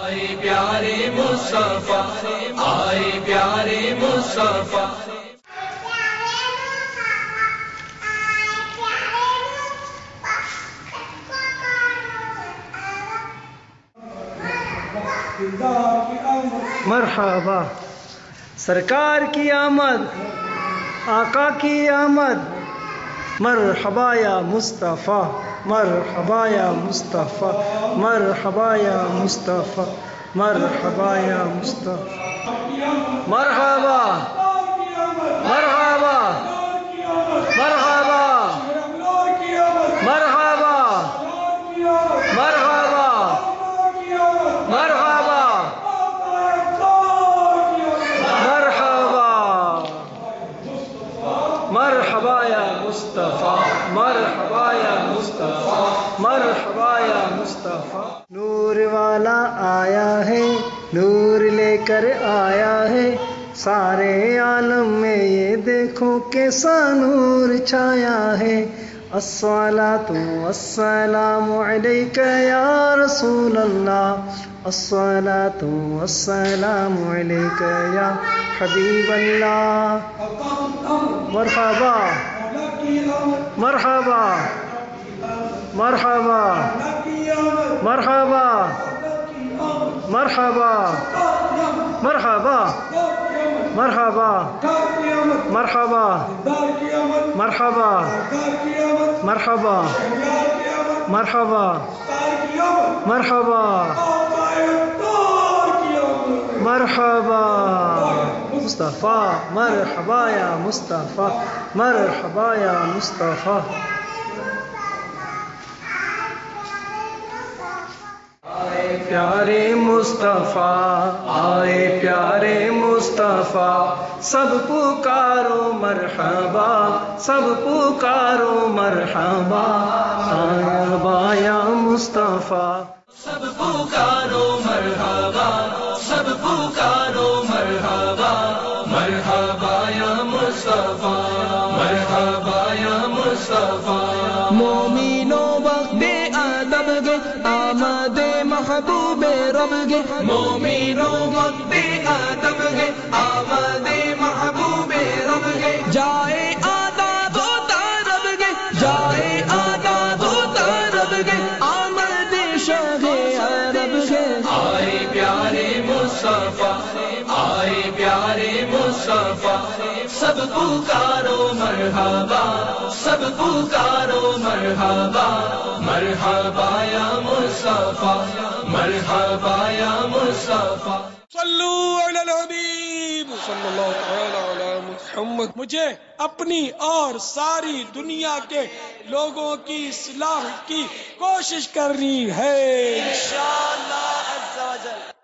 آئے پیارے مصطفیٰ، آئے پیارے مصطفیٰ. مرحبا سرکار کی آمد، آقا کی آمد، مرحبا یا مصطفیٰ، مرحبا یا مصطفیٰ، مرحبا یا مصطفیٰ، مرحبا یا مصطفیٰ. مرحبا مرحبا مرحبا مرحبا مرحبا مرحبا مرحبا یا مصطفیٰ، مرحبا یا مصطفیٰ، مرحبا یا مصطفیٰ. نور والا آیا ہے، نور لے کر آیا ہے، سارے عالم میں یہ دیکھو کیسا نور چھایا ہے. الصلاۃ والسلام علیک یا رسول اللہ، الصلاۃ والسلام علیک یا حبیب اللہ. مرحبا مرحبا مرحبا مرحبا مرحبا مرحبا مرحبا مرحبا مرحبا مرحبا مرحبا مرحبا مرحبا مصطفیٰ، مرحبا یا مصطفیٰ، مرحبا یا مصطفیٰ. آئے پیارے مصطفیٰ، آئے پیارے مصطفیٰ، سب پکارو مرحبا، سب پکارو مرحبا، مرحبا یا مصطفیٰ. سب پکارو مرحبا، سب پکارو مرحبا، مرحبا یا مصطفیٰ، مرحبا یا مصطفیٰ. مومنو وقت ادب گے آمد محبوب رب گے، مومنو وقت ادب گے آمد محبوب رب گے. جائے آداب ہوتا رب گے، جائے آداب ہوتا رب گے، آمد شاہ عرب گے. آئے پیارے مصطفیٰ، آئے پیارے مصطفیٰ، سب پکارو مرحبا، سب پکارو مرحبا، مرحبا یا مصطفیٰ، مرحبا یا مصطفیٰ. صلو علی الحبیب صلی اللہ تعالی علی محمد. مجھے اپنی اور ساری دنیا کے لوگوں کی اصلاح کی کوشش کرنی ہے انشاءاللہ عز و جل.